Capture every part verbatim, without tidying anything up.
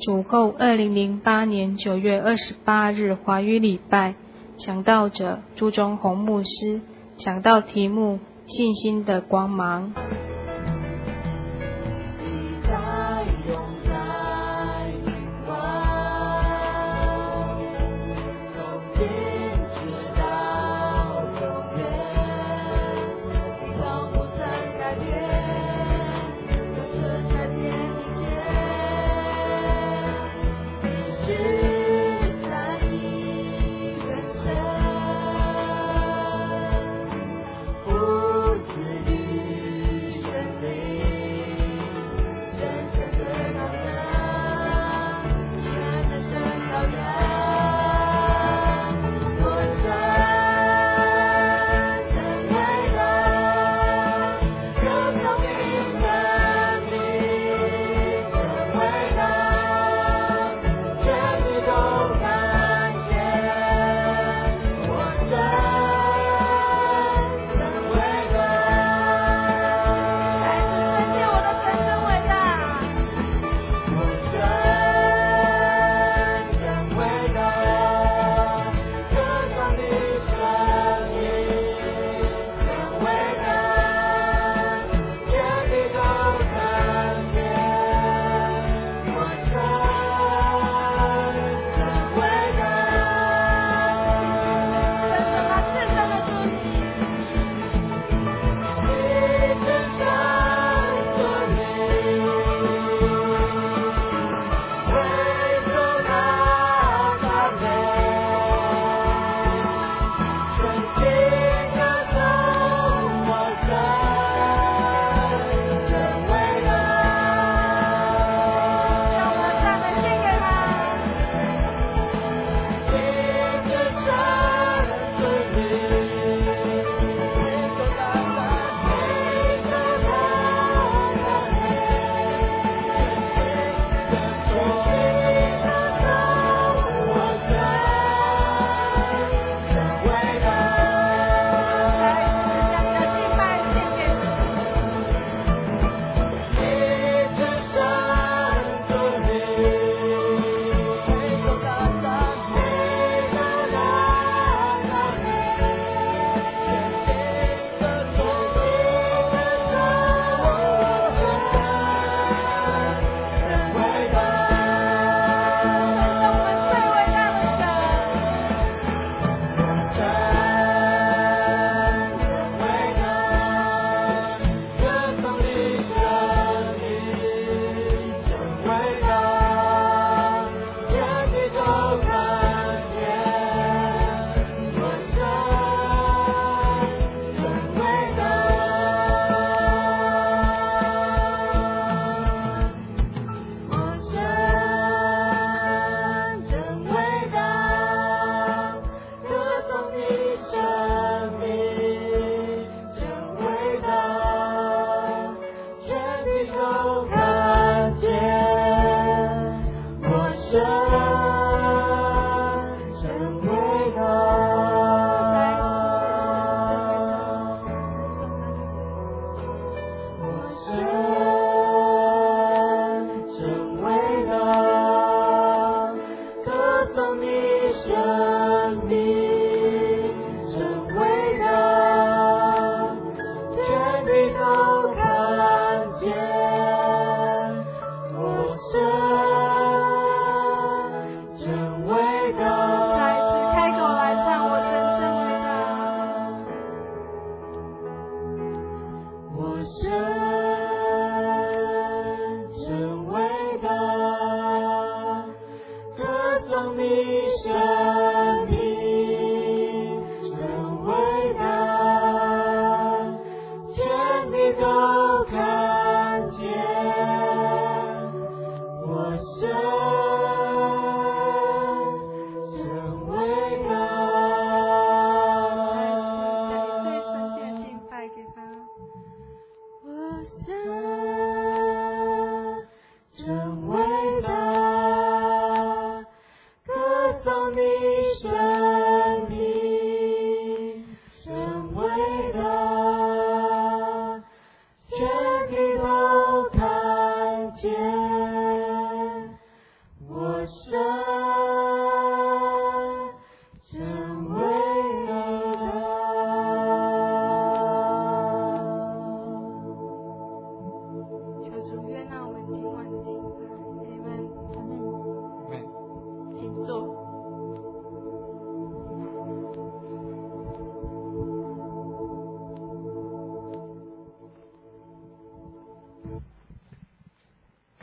主后二零零八年九月二十八日华语礼拜，讲道者朱宗宏牧师，讲道题目信心的光芒。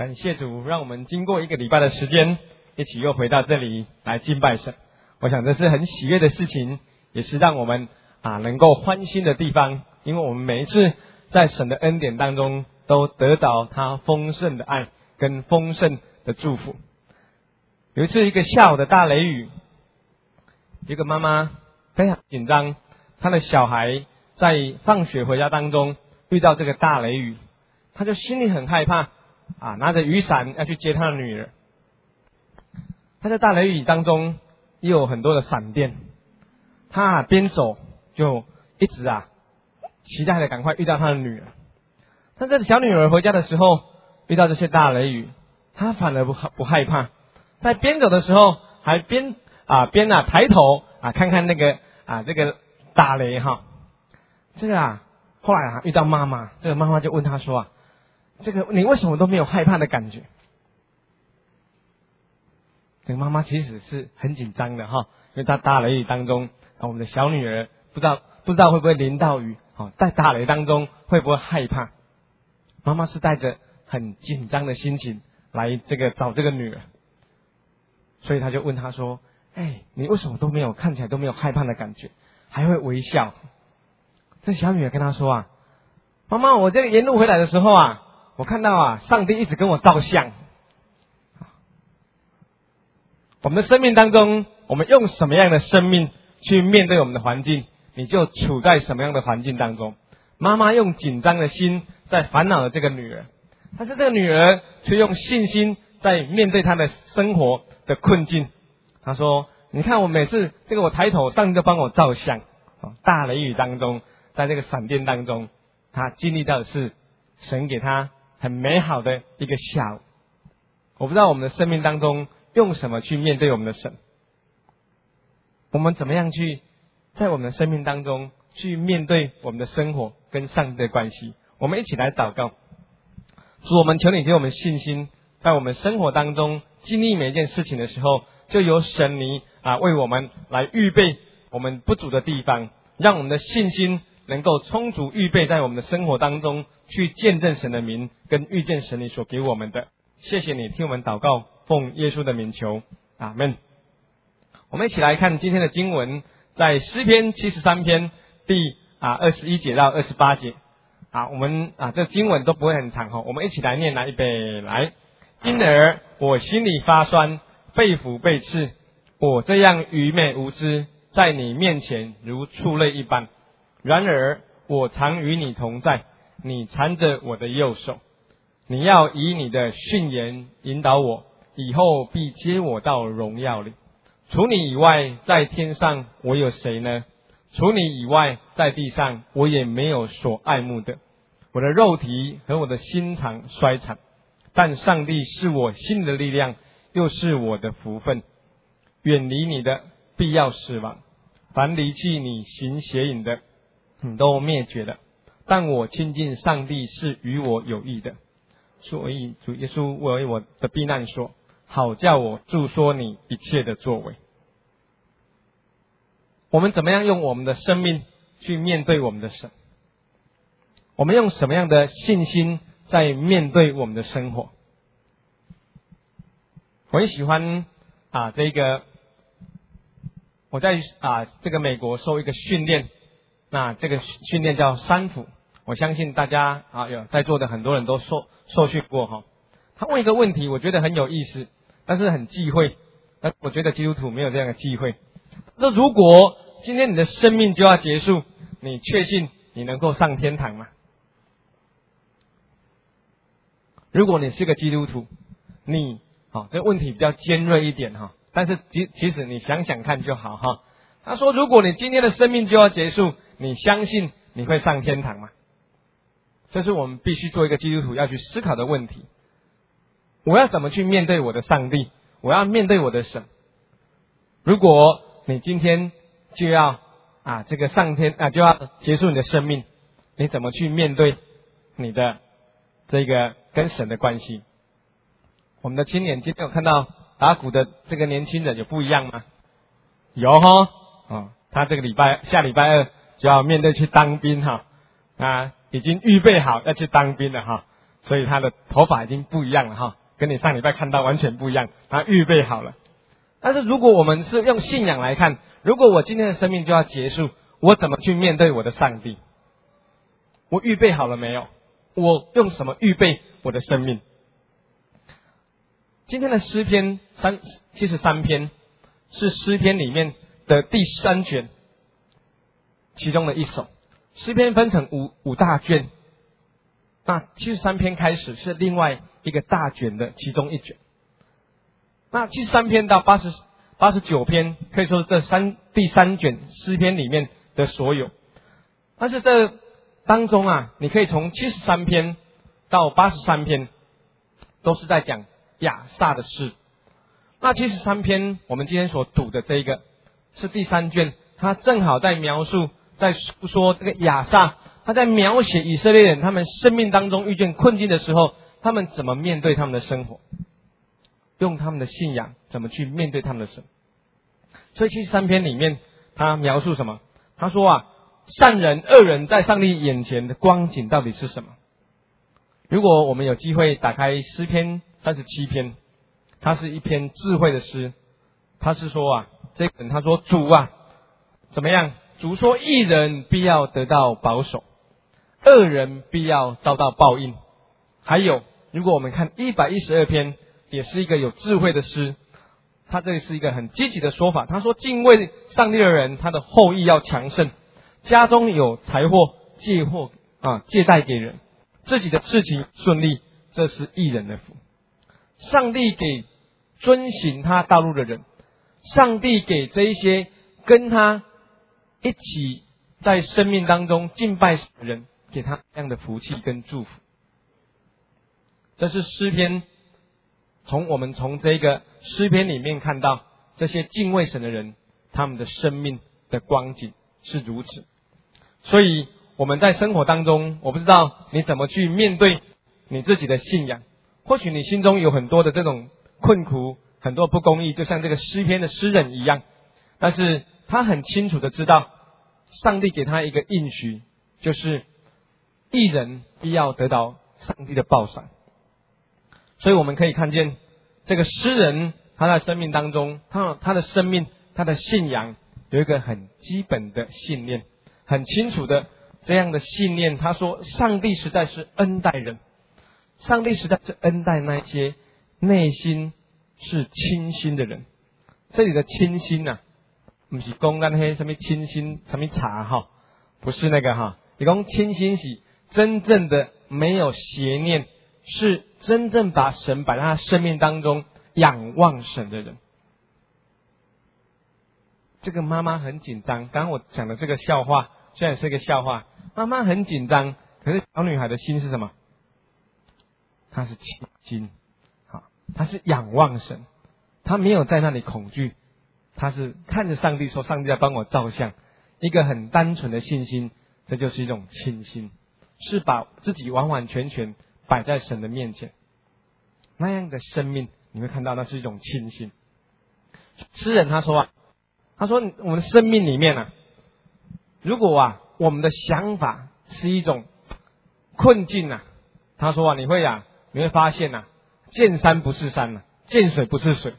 感谢主，让我们经过一个礼拜的时间，一起又回到这里来敬拜神。我想这是很喜悦的事情，也是让我们啊能够欢心的地方，因为我们每一次在神的恩典当中，都得到他丰盛的爱跟丰盛的祝福。有一次一个下午的大雷雨，一个妈妈非常紧张，她的小孩在放学回家当中遇到这个大雷雨，她就心里很害怕啊，拿着雨伞要去接她的女儿。她在大雷雨当中也有很多的闪电，她啊边走就一直啊期待的赶快遇到她的女儿。但这个小女儿回家的时候遇到这些大雷雨，她反而不不害怕，在边走的时候还边啊边啊抬头啊看看那个啊这个打雷哈。这个啊后来啊遇到妈妈，这个妈妈就问她说啊，这个你为什么都没有害怕的感觉？这个妈妈其实是很紧张的哈，因为在大雷雨当中啊，我们的小女儿不知道不知道会不会淋到雨啊，在大雷当中会不会害怕？妈妈是带着很紧张的心情来这个找这个女儿，所以他就问她说：“哎，你为什么都没有看起来都没有害怕的感觉，还会微笑？”这小女儿跟他说啊：“妈妈，我这个沿路回来的时候啊，我看到啊，上帝一直跟我照相。”我们的生命当中，我们用什么样的生命去面对我们的环境，你就处在什么样的环境当中。妈妈用紧张的心在烦恼的这个女儿，但是这个女儿却用信心在面对她的生活的困境。她说：“你看我每次这个我抬头，上帝就帮我照相。大雷雨当中，在这个闪电当中，她经历到的是神给她很美好的一个下午。”我不知道我们的生命当中用什么去面对我们的神，我们怎么样去在我们的生命当中去面对我们的生活跟上帝的关系。我们一起来祷告。主，我们求你给我们信心，在我们生活当中经历每一件事情的时候，就有神你啊为我们来预备我们不足的地方，让我们的信心能够充足预备在我们的生活当中，去见证神的名跟遇见神你所给我们的。谢谢你听我们祷告，奉耶稣的名求，阿们。我们一起来看今天的经文，在诗篇七十三篇第啊二十一节到二十八节啊，我们啊这经文都不会很长哈，我们一起来念来，预备来。因而我心里发酸，肺腑被刺，我这样愚昧无知，在你面前如畜类一般。然而我常与你同在，你缠着我的右手，你要以你的训言引导我，以后必接我到荣耀里。除你以外，在天上我有谁呢？除你以外，在地上我也没有所爱慕的。我的肉体和我的心肠衰残，但上帝是我心的力量，又是我的福分。远离你的必要死亡，凡离弃你行邪淫的，你都灭绝了。但我亲近上帝是与我有益的，所以主耶稣为我的避难所，好叫我述说你一切的作为。我们怎么样用我们的生命去面对我们的神？我们用什么样的信心在面对我们的生活？我很喜欢啊，这个我在啊这个美国受一个训练，那这个训练叫三辅，我相信大家啊有在座的很多人都受受训过哈。他问一个问题，我觉得很有意思，但是很忌讳，但我觉得基督徒没有这样的忌讳。说如果今天你的生命就要结束，你确信你能够上天堂吗？如果你是个基督徒，你好、哦，这个问题比较尖锐一点哈、哦，但是其其实你想想看就好哈、哦。他说，如果你今天的生命就要结束，你相信你会上天堂吗？这是我们必须做一个基督徒要去思考的问题。我要怎么去面对我的上帝？我要面对我的神。如果你今天就要啊这个上天啊就要结束你的生命，你怎么去面对你的这个跟神的关系？我们的青年今天有看到打鼓的这个年轻人有不一样吗？有哈，哦，他这个礼拜下礼拜二就要面对去当兵哈，啊，已经预备好要去当兵了哈， 所以他的头发已经不一样了哈，跟你上礼拜看到完全不一样，他预备好了。但是如果我们是用信仰来看，如果我今天的生命就要结束，我怎么去面对我的上帝？我预备好了没有？我用什么预备我的生命？今天的诗篇三七十三篇是诗篇里面的第三卷其中的一首。诗篇分成五五大卷，那七十三篇开始是另外一个大卷的其中一卷。那七十三篇到八十八十九篇可以说是这三第三卷诗篇里面的所有。但是这当中啊，你可以从七十三篇到八十三篇都是在讲亚萨的事。那七十三篇我们今天所读的这一个是第三卷，它正好在描述在说这个亚萨，他在描写以色列人他们生命当中遇见困境的时候，他们怎么面对他们的生活，用他们的信仰怎么去面对他们的神。所以七十三篇里面他描述什么？他说啊，善人恶人在上帝眼前的光景到底是什么？如果我们有机会打开诗篇三十七篇，它是一篇智慧的诗。他是说啊，这个人他说主啊怎么样？主说义人必要得到保守，恶人必要遭到报应。还有如果我们看一百一十二篇，也是一个有智慧的诗，他这里是一个很积极的说法。他说敬畏上帝的人，他的后裔要强盛，家中有财货借货啊借贷给人，自己的事情顺利，这是义人的福。上帝给遵行他道路的人，上帝给这一些跟他一起在生命当中敬拜的人，给他这样的福气跟祝福。这是诗篇，从我们从这个诗篇里面看到这些敬畏神的人，他们的生命的光景是如此。所以我们在生活当中，我不知道你怎么去面对你自己的信仰。或许你心中有很多的这种困苦，很多不公义，就像这个诗篇的诗人一样，但是他很清楚的知道上帝给他一个应许，就是义人必要得到上帝的报赏。所以我们可以看见这个诗人他在生命当中，他他的生命他的信仰有一个很基本的信念，很清楚的这样的信念。他说上帝实在是恩待人，上帝实在是恩待那些内心是清心的人。这里的清心啊，不是讲那些什么清心什么茶哈，不是那个哈，你讲清心是真正的没有邪念，是真正把神摆在他生命当中，仰望神的人。这个妈妈很紧张，刚刚我讲的这个笑话虽然是一个笑话，妈妈很紧张，可是小女孩的心是什么？她是清心，好，她是仰望神，她没有在那里恐惧，她是看着上帝说上帝在帮我照相，一个很单纯的信心，这就是一种清心，是把自己完完全全摆在神的面前。那样的生命你会看到那是一种清心。诗人他说啊，他说我们的生命里面啊，如果啊我们的想法是一种困境啊，他说啊你会啊你会发现啊，见山不是山啊，见水不是水。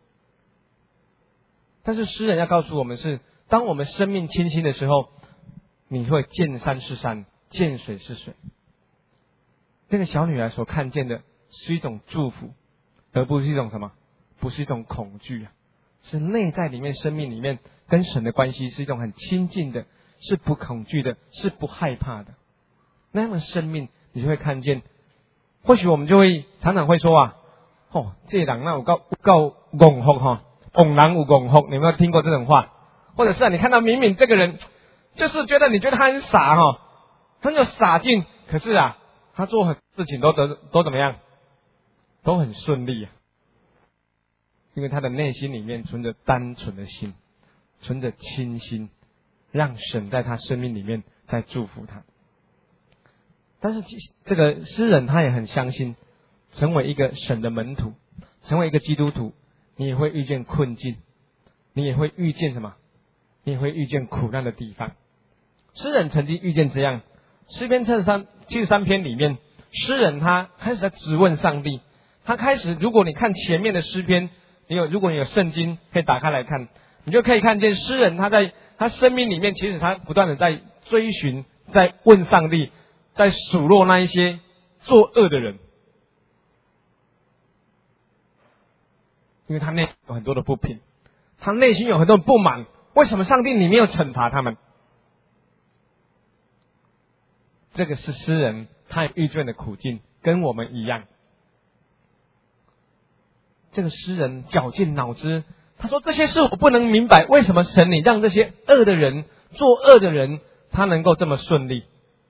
但是诗人要告诉我们是，当我们生命清新的时候，你会见山是山，见水是水。那个小女孩所看见的是一种祝福，而不是一种什么，不是一种恐惧啊，是内在里面生命里面跟神的关系是一种很亲近的，是不恐惧的，是不害怕的。那样的生命你就会看见。或许我们就会常常会说啊，哦，这人那有够有够憨福哈，憨人有憨福，你有没有听过这种话？或者是啊，你看到明明这个人就是觉得你觉得他很傻哈，很有傻劲，可是啊，他做很事情都得都怎么样，都很顺利啊，因为他的内心里面存着单纯的心，存着清心，让神在他生命里面在祝福他。但是这个诗人他也很相信，成为一个神的门徒，成为一个基督徒，你也会遇见困境，你也会遇见什么？你也会遇见苦难的地方。诗人曾经遇见这样，诗篇七十三七十三篇里面诗人他开始在质问上帝，他开始，如果你看前面的诗篇，你有如果你有圣经可以打开来看，你就可以看见诗人他在他生命里面，其实他不断的在追寻，在问上帝，在数落那一些作恶的人，因为他内心有很多的不平，他内心有很多的不满，为什么上帝你没有惩罚他们？这个是诗人他遇见的苦境，跟我们一样。这个诗人绞尽脑汁，他说这些事我不能明白，为什么神你让这些恶的人作恶的人他能够这么顺利？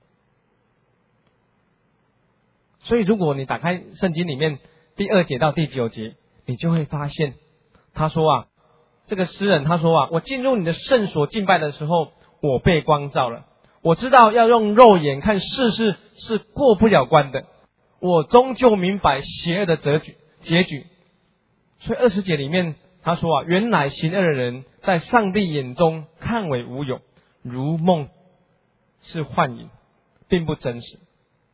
所以如果你打开圣经里面第二节到第九节，你就会发现他说啊，这个诗人他说啊，我进入你的圣所敬拜的时候，我被光照了，我知道要用肉眼看世事是过不了关的，我终究明白邪恶的结局结局。所以二十节里面他说啊，原来行恶的人在上帝眼中看为无有，如梦是幻影，并不真实。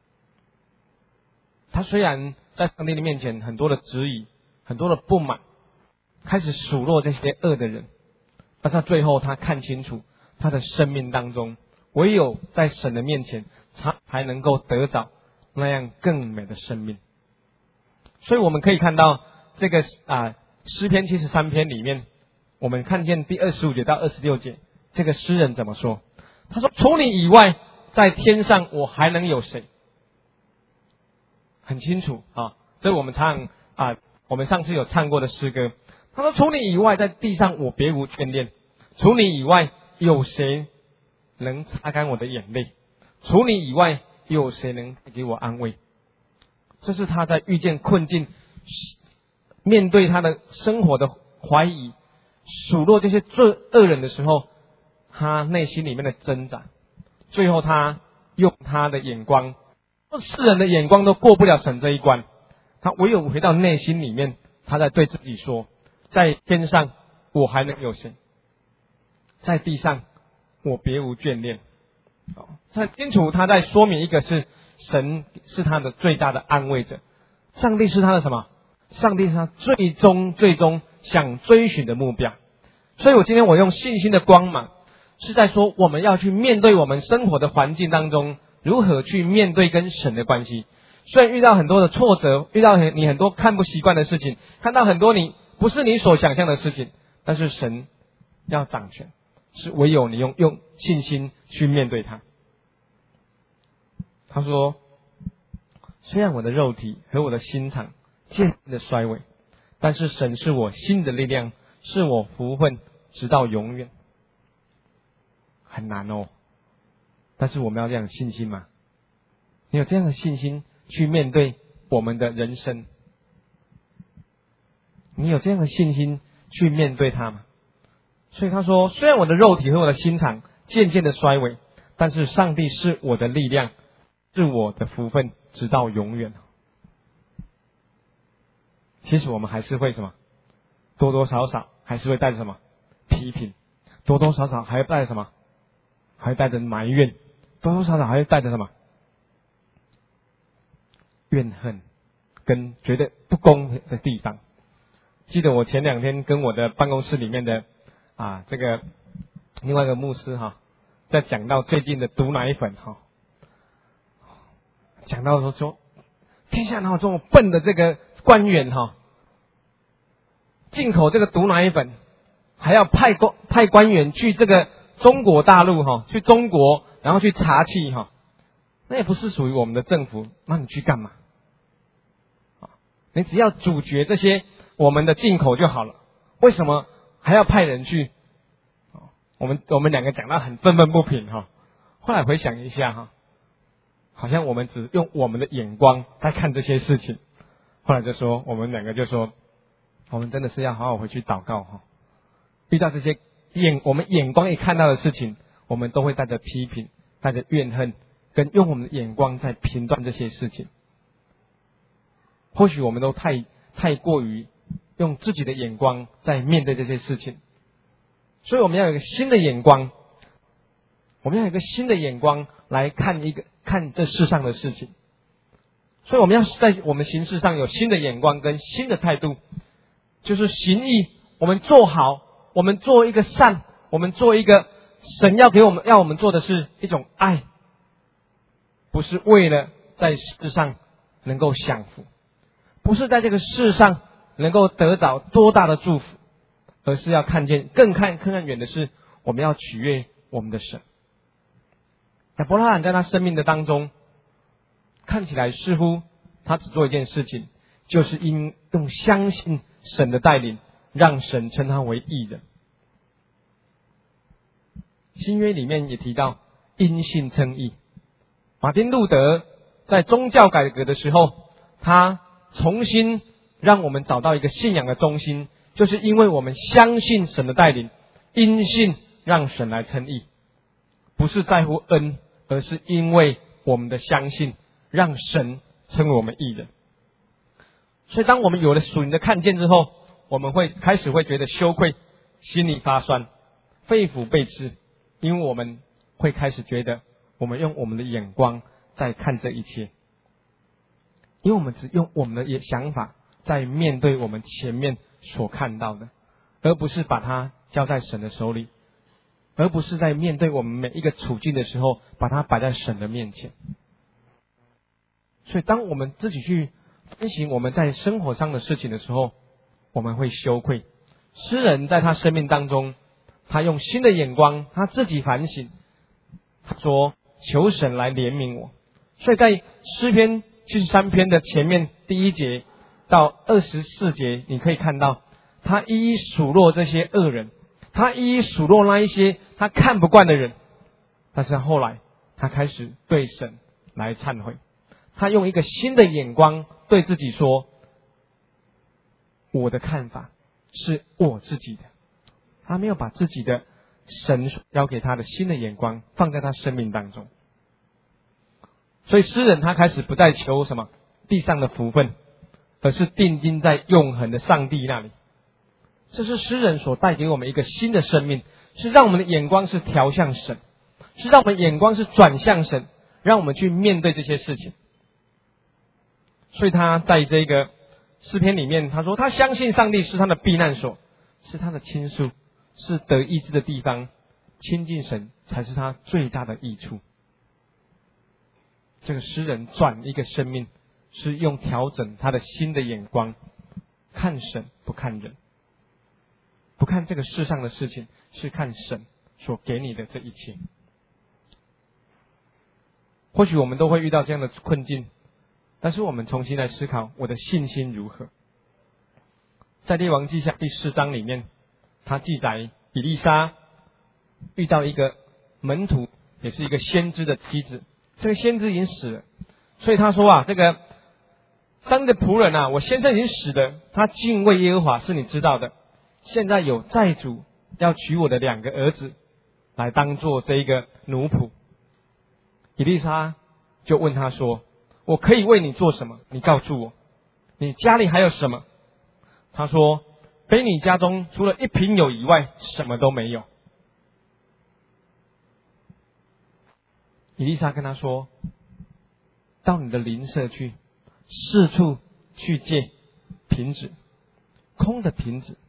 他虽然在上帝的面前很多的质疑，很多的不满，开始数落这些恶的人，但是最后他看清楚，他的生命当中唯有在神的面前，他才能够得着那样更美的生命。所以我们可以看到这个啊诗篇七十三篇里面，我们看见第二十五节到二十六节，这个诗人怎么说？他说：除你以外，在天上我还能有谁？很清楚啊，这是我们唱啊，我们上次有唱过的诗歌。他说：除你以外，在地上我别无眷恋；除你以外，有谁能擦干我的眼泪？除你以外，有谁能给我安慰？这是他在遇见困境，面对他的生活的怀疑，数落这些罪恶人的时候，他内心里面的挣扎。最后他用他的眼光，世人的眼光都过不了神这一关，他唯有回到内心里面，他在对自己说：在天上我还能有谁？在地上我别无眷恋。很清楚他在说明一个是神是他的最大的安慰者，上帝是他的什么？上帝是他最终最终想追寻的目标。所以我今天我用信心的光芒，是在说我们要去面对我们生活的环境当中，如何去面对跟神的关系。虽然遇到很多的挫折，遇到你很多看不习惯的事情，看到很多你不是你所想象的事情，但是神要掌权，是唯有你用用信心去面对它。他说：虽然我的肉体和我的心肠渐渐的衰微，但是神是我心的力量，是我福分直到永远。很难哦，但是我们要这样的信心吗？你有这样的信心去面对我们的人生？你有这样的信心去面对它吗？所以他说：虽然我的肉体和我的心肠渐渐的衰微，但是上帝是我的力量，是我的福分直到永远。其实我们还是会什么？多多少少还是会带着什么？批评。多多少少还会带着什么？还会带着埋怨。多多少少还会带着什么？怨恨跟觉得不公的地方。记得我前两天跟我的办公室里面的啊这个另外一个牧师哈，在讲到最近的毒奶粉哈，讲到说说天下哪有这么笨的这个官员哈，进口这个毒奶粉，还要派官派官员去这个中国大陆哈，去中国然后去查气哈，那也不是属于我们的政府，那你去干嘛？你只要阻绝这些我们的进口就好了，为什么还要派人去？我们我们两个讲到很愤愤不平哈，后来回想一下哈，好像我们只用我们的眼光在看这些事情，后来就说我们两个就说，我们真的是要好好回去祷告哈。遇到这些眼我们眼光一看到的事情，我们都会带着批评，带着怨恨，跟用我们的眼光在评断这些事情。或许我们都太太过于用自己的眼光在面对这些事情，所以我们要有一个新的眼光，我们要有一个新的眼光来看一个看这世上的事情。 所以我们要在我们行事上有新的眼光跟新的态度，就是行义，我们做好，我们做一个善，我们做一个神要给我们要我们做的是一种爱，不是为了在世上能够享福，不是在这个世上能够得着多大的祝福，而是要看见更看更看远的是，我们要取悦我们的神。亚伯拉罕在他生命的当中，看起来似乎他只做一件事情，就是因用相信神的带领，让神称他为义人。新约里面也提到因信称义。马丁路德在宗教改革的时候，他重新让我们找到一个信仰的中心，就是因为我们相信神的带领，因信让神来称义，不是在乎恩，而是因为我们的相信让神称为我们义人。所以当我们有了属灵的看见之后，我们会开始会觉得羞愧，心里发酸，肺腑被刺，因为我们会开始觉得我们用我们的眼光在看这一切，因为我们只用我们的想法在面对我们前面所看到的，而不是把它交在神的手里，而不是在面对我们每一个处境的时候把它摆在神的面前。所以当我们自己去分析我们在生活上的事情的时候，我们会羞愧。诗人在他生命当中，他用新的眼光，他自己反省，他说求神来怜悯我。所以在诗篇七十三篇的前面第一节到二十四节，你可以看到他一一数落这些恶人，他一一数落那一些他看不惯的人，但是后来他开始对神来忏悔，他用一个新的眼光对自己说，我的看法是我自己的，他没有把自己的神交给他的新的眼光放在他生命当中。所以诗人他开始不再求什么地上的福分，而是定睛在永恒的上帝那里。这是诗人所带给我们一个新的生命，是让我们的眼光是调向神，是让我们眼光是转向神，让我们去面对这些事情。所以他在这个诗篇里面，他说他相信上帝是他的避难所，是他的倾诉，是得医治的地方，亲近神才是他最大的益处。这个诗人转一个生命，是用调整他的新的眼光，看神不看人，不看这个世上的事情，是看神所给你的这一切。或许我们都会遇到这样的困境，但是我们重新来思考，我的信心如何。在列王记下第四章里面，他记载以利沙遇到一个门徒，也是一个先知的妻子，这个先知已经死了，所以他说啊，这个上帝的仆人啊，我先生已经死了，他敬畏耶和华是你知道的，现在有债主要娶我的两个儿子来当做这一个奴仆。以利沙就问他说，我可以为你做什么？你告诉我，你家里还有什么？他说，非你家中除了一瓶油以外，什么都没有。以利沙跟他说，到你的邻舍去，四处去借瓶子，空的瓶子。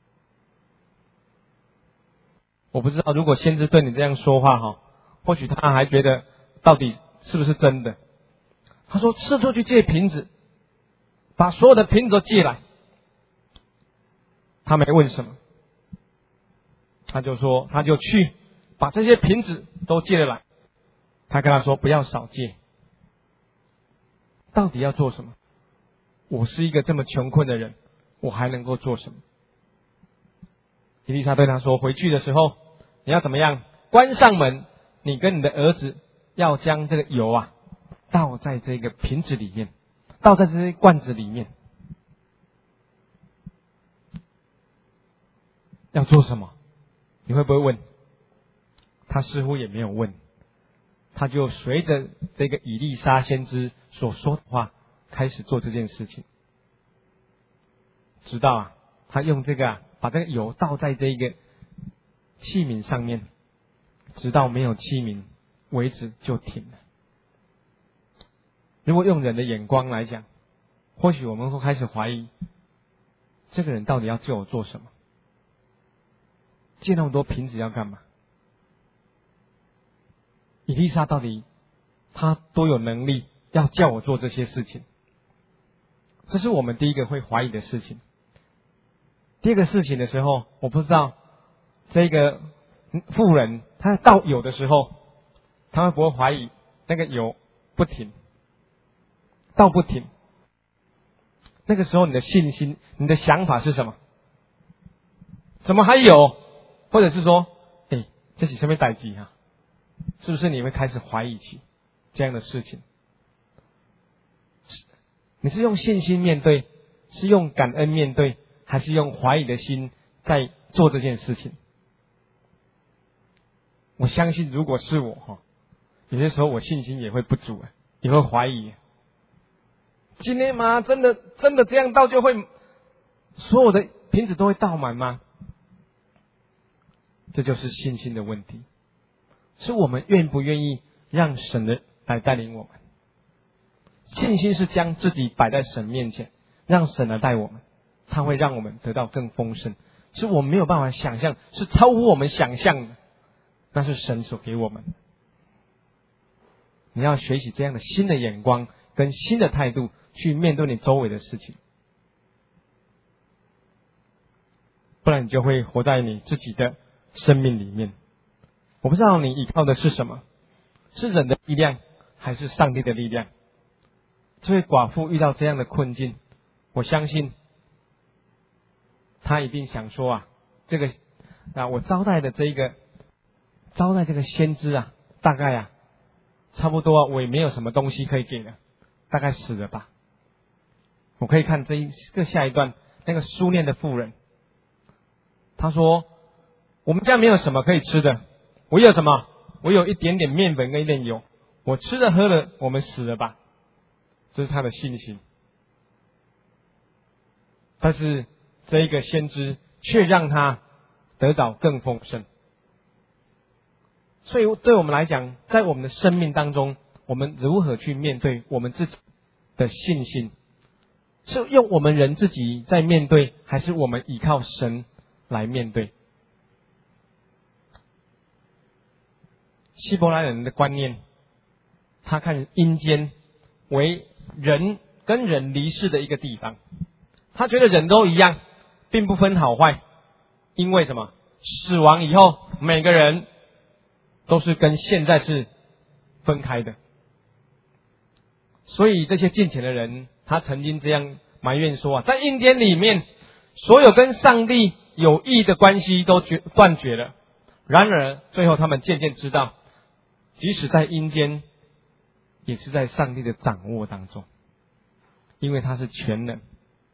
我不知道如果先知对你这样说话哈，或许他还觉得到底是不是真的。他说四处去借瓶子，把所有的瓶子都借来。他没问什么，他就说他就去把这些瓶子都借了来。他跟他说不要少借。到底要做什么？我是一个这么穷困的人，我还能够做什么？以利沙对他说，回去的时候你要怎么样？关上门，你跟你的儿子要将这个油啊倒在这个瓶子里面，倒在这些罐子里面。要做什么？你会不会问？他似乎也没有问，他就随着这个以利沙先知所说的话开始做这件事情。直到啊，他用这个啊把这个油倒在这个器皿上面，直到没有器皿为止就停了。 如果用人的眼光来讲，或许我们会开始怀疑，这个人到底要叫我做什么？借那么多瓶子要干嘛？以利沙到底他多有能力要叫我做这些事情？这是我们第一个会怀疑的事情。第二个事情的时候，我不知道这个妇人她倒油的时候，她会不会怀疑那个油不停，倒不停？那个时候你的信心、你的想法是什么？怎么还有？或者是说，哎，这是什么代志啊？是不是你会开始怀疑起这样的事情？你是用信心面对，是用感恩面对，还是用怀疑的心在做这件事情？我相信，如果是我哈，有些时候我信心也会不足，也会怀疑。今天吗？真的真的这样倒就会所有的瓶子都会倒满吗？这就是信心的问题，是我们愿不愿意让神的来带领我们。信心是将自己摆在神面前，让神来带我们，他会让我们得到更丰盛，是我们没有办法想象，是超乎我们想象的，那是神所给我们的。你要学习这样的新的眼光跟新的态度去面对你周围的事情，不然你就会活在你自己的生命里面。我不知道你依靠的是什么，是人的力量还是上帝的力量？这位寡妇遇到这样的困境，我相信她一定想说啊，这个啊我招待的这一个招待这个先知啊，大概啊差不多、啊、我也没有什么东西可以给了，大概死了吧。我可以看这一个下一段，那个苏念的妇人，他说我们家没有什么可以吃的，我有什么？我有一点点面粉跟一点油，我吃了喝了，我们死了吧。这是他的信心。但是这一个先知却让他得到更丰盛。所以对我们来讲，在我们的生命当中，我们如何去面对我们自己的信心？是用我们人自己在面对，还是我们依靠神来面对？希伯来人的观念，他看阴间为人跟人离世的一个地方，他觉得人都一样，并不分好坏，因为什么？死亡以后，每个人都是跟现在是分开的。所以这些敬虔的人，他曾经这样埋怨说啊，在阴间里面，所有跟上帝有益的关系都绝断绝了。然而最后他们渐渐知道，即使在阴间，也是在上帝的掌握当中，因为他是全能。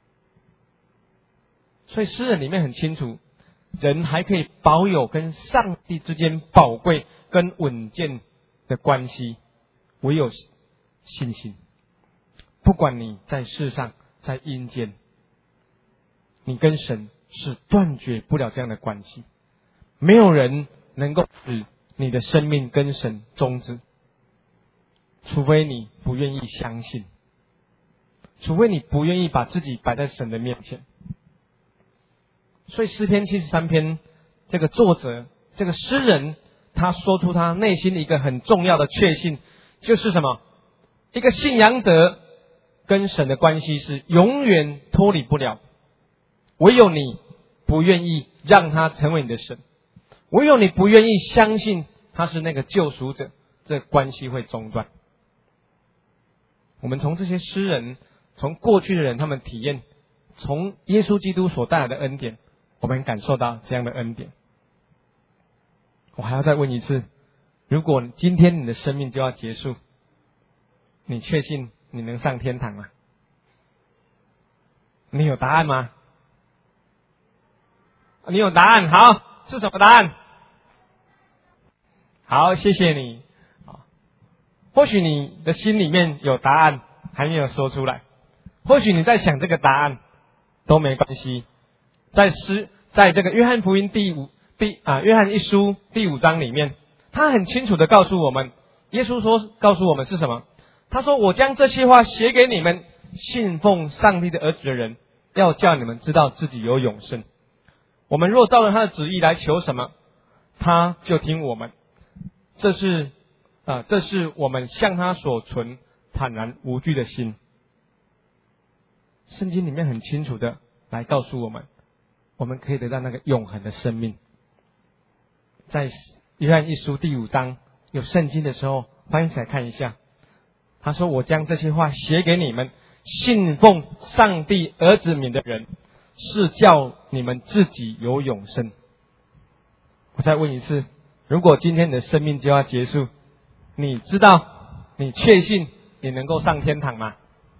所以诗人里面很清楚，人还可以保有跟上帝之间宝贵跟稳健的关系，唯有信心。不管你在世上，在阴间，你跟神是断绝不了这样的关系。没有人能够使你的生命跟神终止，除非你不愿意相信，除非你不愿意把自己摆在神的面前。所以诗篇七十三篇这个作者，这个诗人，他说出他内心的一个很重要的确信，就是什么？一个信仰者跟神的关系是永远脱离不了，唯有你不愿意让他成为你的神，唯有你不愿意相信他是那个救赎者，这关系会中断。我们从这些诗人，从过去的人他们体验，从耶稣基督所带来的恩典，我们感受到这样的恩典。我还要再问一次，如果今天你的生命就要结束，你确信你能上天堂吗？你有答案吗？你有答案，好，是什么答案？好，谢谢你。或许你的心里面有答案，还没有说出来。或许你在想这个答案，都没关系。在诗，在这个约翰福音第五第啊约翰一书第五章里面，他很清楚的告诉我们，耶稣说告诉我们是什么？ 他说：“我将这些话写给你们信奉上帝的儿子的人，要叫你们知道自己有永生。我们若照着他的旨意来求什么，他就听我们。这是啊、呃，这是我们向他所存坦然无惧的心。”圣经里面很清楚的来告诉我们，我们可以得到那个永恒的生命。在约翰一书第五章有圣经的时候，欢迎起来看一下。他说：“我将这些话写给你们信奉上帝儿子名的人，是叫你们自己有永生。”我再问一次，如果今天你的生命就要结束，你知道你确信你能够上天堂吗？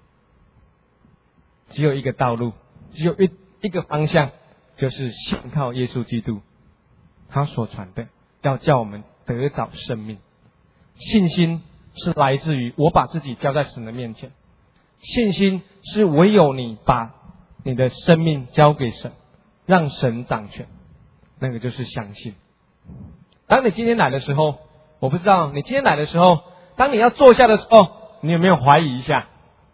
只有一个道路，只有一一个方向，就是信靠耶稣基督，他所传的要叫我们得着生命。信心是来自于我把自己交在神的面前，信心是唯有你把你的生命交给神，让神掌权，那个就是相信。当你今天来的时候，我不知道你今天来的时候，当你要坐下的时候，你有没有怀疑一下？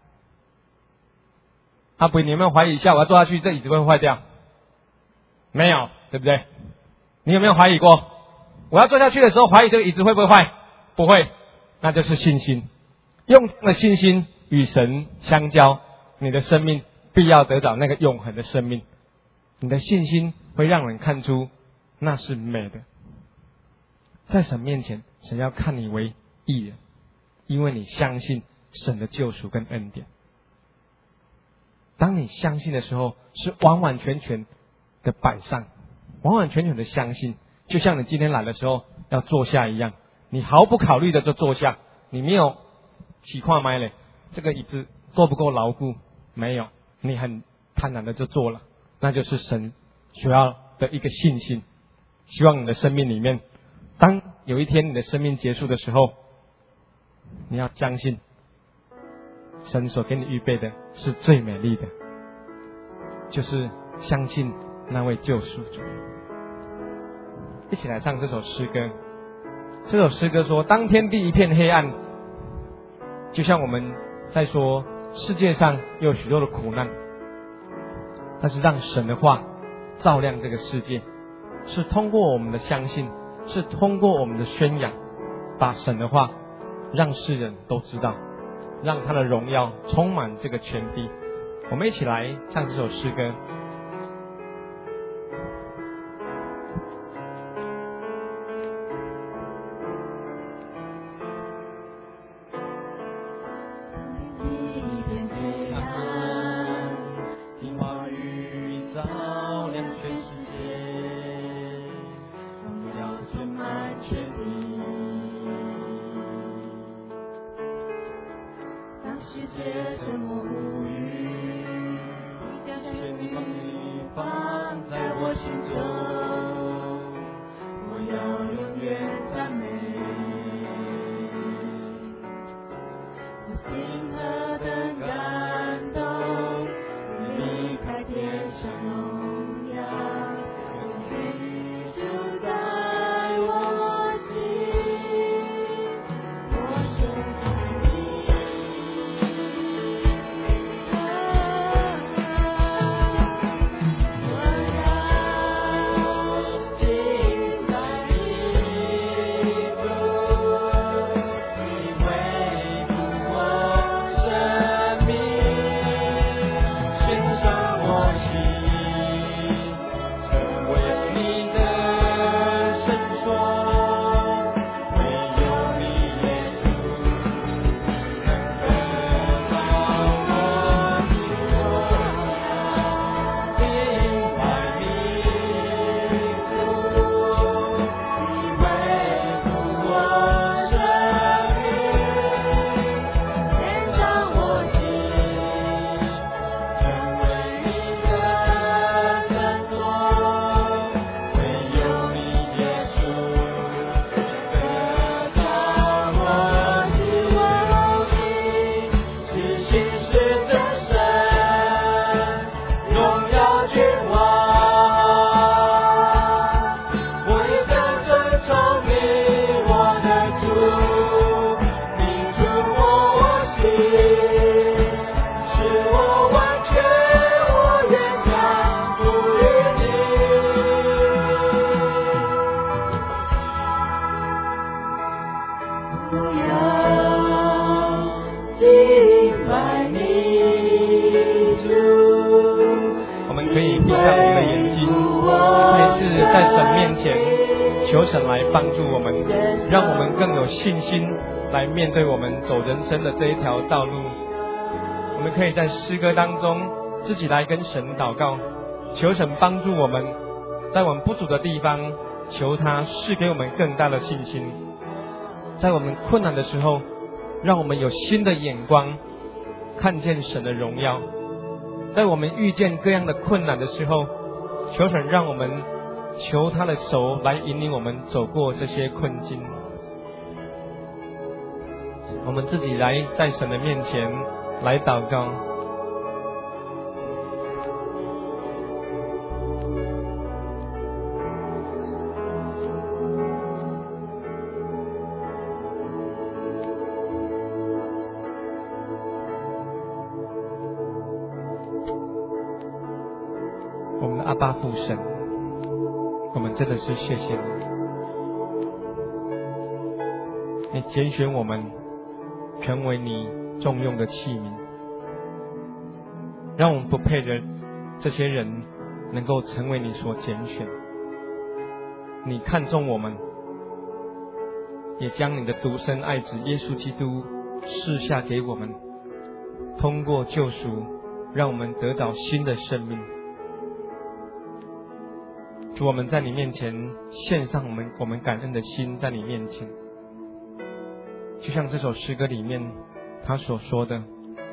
啊不，你有没有怀疑一下？我要坐下去，这椅子会不会坏掉？没有，对不对？你有没有怀疑过？我要坐下去的时候，怀疑这个椅子会不会坏？不会，那就是信心。用这样的信心与神相交，你的生命必要得到那个永恒的生命。你的信心会让人看出那是美的。在神面前，神要看你为义人，因为你相信神的救赎跟恩典。当你相信的时候，是完完全全的摆上，完完全全的相信，就像你今天来的时候要坐下一样，你毫不考虑的就坐下，你没有起跨麦嘞，这个椅子够不够牢固？没有，你很贪婪的就坐了，那就是神所要的一个信心。希望你的生命里面，当有一天你的生命结束的时候，你要相信神所给你预备的是最美丽的，就是相信那位救赎主。一起来唱这首诗歌。这首诗歌说，当天地一片黑暗，就像我们在说世界上有许多的苦难，但是让神的话照亮这个世界，是通过我们的相信，是通过我们的宣扬，把神的话让世人都知道，让他的荣耀充满这个全地。我们一起来唱这首诗歌。 我要求神来帮助我们，让我们更有信心来面对我们走人生的这一条道路。我们可以在诗歌当中自己来跟神祷告，求神帮助我们，在我们不足的地方，求他赐给我们更大的信心。在我们困难的时候，让我们有新的眼光，看见神的荣耀。在我们遇见各样的困难的时候，求神让我们求他的手来引领我们走过这些困境。我们自己来在神的面前来祷告。我们的阿爸父神，我们真的是谢谢你，你拣选我们成为你重用的器皿，让我们不配的这些人能够成为你所拣选。你看重我们，也将你的独生爱子耶稣基督赐下给我们，通过救赎让我们得着新的生命。主，我们在你面前献上我们我们感恩的心，在你面前，就像这首诗歌里面他所说的，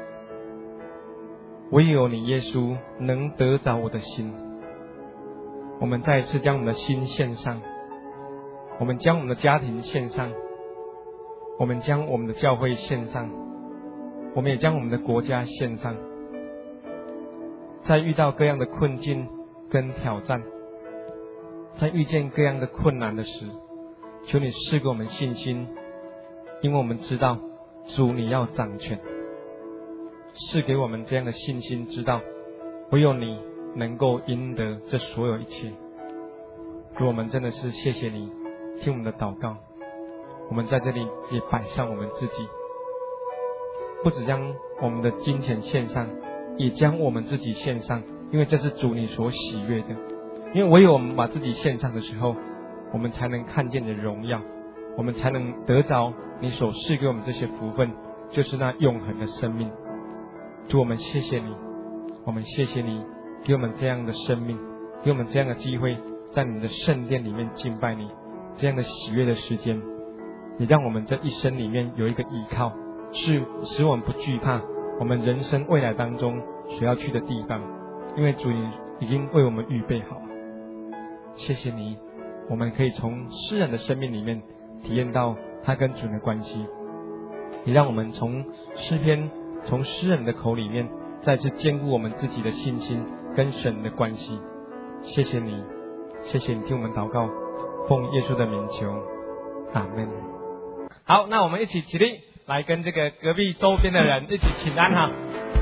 唯有你耶稣能得着我的心。我们再一次将我们的心献上，我们将我们的家庭献上，我们将我们的教会献上，我们也将我们的国家献上。在遇到各样的困境跟挑战，在遇见各样的困难的时，求你赐给我们信心，因为我们知道主你要掌权。赐给我们这样的信心，知道唯有你能够赢得这所有一切。主，我们真的是谢谢你听我们的祷告。我们在这里也摆上我们自己，不只将我们的金钱献上，也将我们自己献上，因为这是主你所喜悦的。因为唯有我们把自己献上的时候，我们才能看见你的荣耀，我们才能得着你所赐给我们这些福分，就是那永恒的生命。主，我们谢谢你，我们谢谢你给我们这样的生命，给我们这样的机会，在你的圣殿里面敬拜你，这样的喜悦的时间，也让我们这一生里面有一个依靠，是使我们不惧怕我们人生未来当中所要去的地方，因为主已经为我们预备好。谢谢你，我们可以从诗人的生命里面体验到他跟主的关系，也让我们从诗篇从诗人的口里面再次坚固我们自己的信心跟神的关系。谢谢你，谢谢你听我们祷告，奉耶稣的名求，阿们。好，那我们一起起立，来跟这个隔壁周边的人一起请安哈。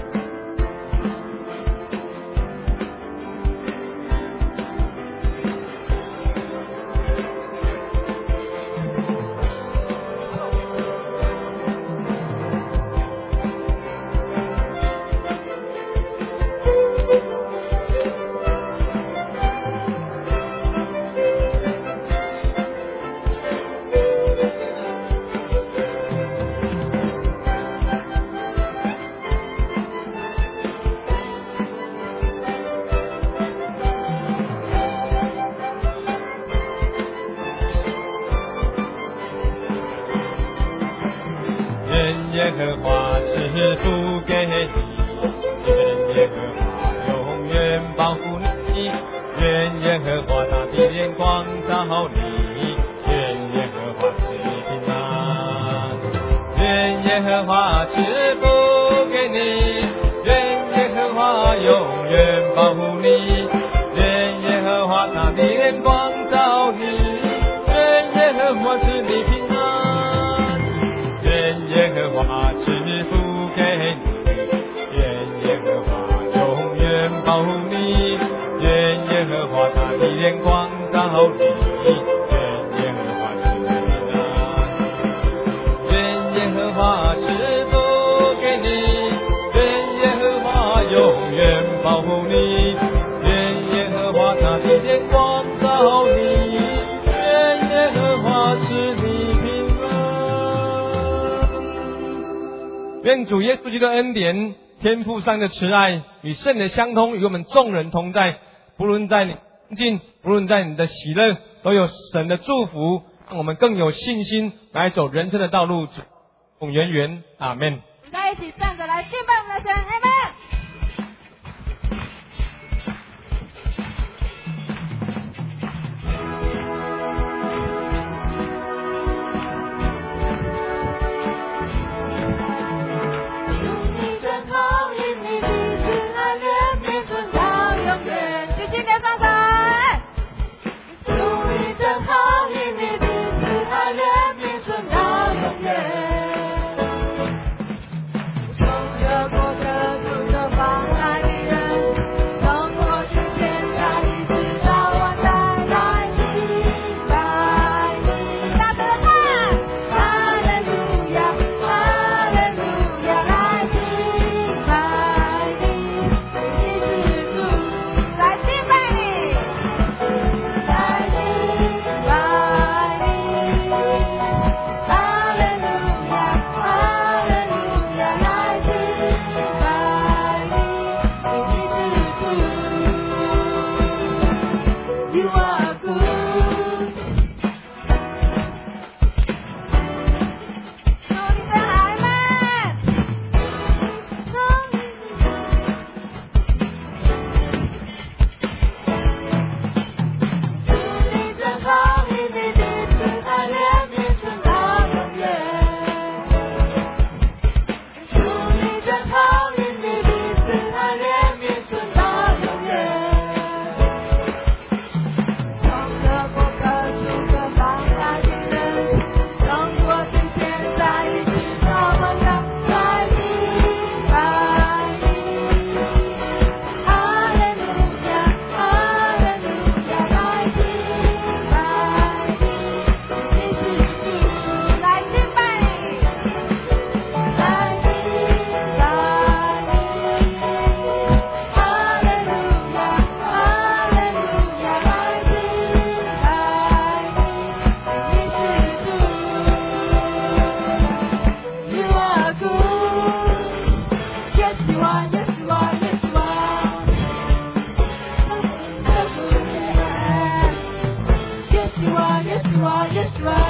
耶和华赐福给你，愿耶和华永远保护你，愿耶和华大地脸光照你，愿耶和华赐你平安。愿耶和华赐福给你，愿耶和华永远保护你，愿耶和华大地脸光照你，愿耶和华赐你平安。愿耶和华赐福给你，愿耶和华永远保护你，愿耶和华大地脸光照你，愿耶和华赐你平安。愿耶和华赐福给你，愿耶和华永远保护你，愿耶和华大地脸光照你，愿耶愿主耶稣基督的恩典、天父上的慈爱与圣的相通，与我们众人同在。不论在你境，不论在你的喜乐，都有神的祝福，让我们更有信心来走人生的道路，永远远。阿们。 大家一起站着来敬拜我们的神，阿们。Yes, you are, yes, you are.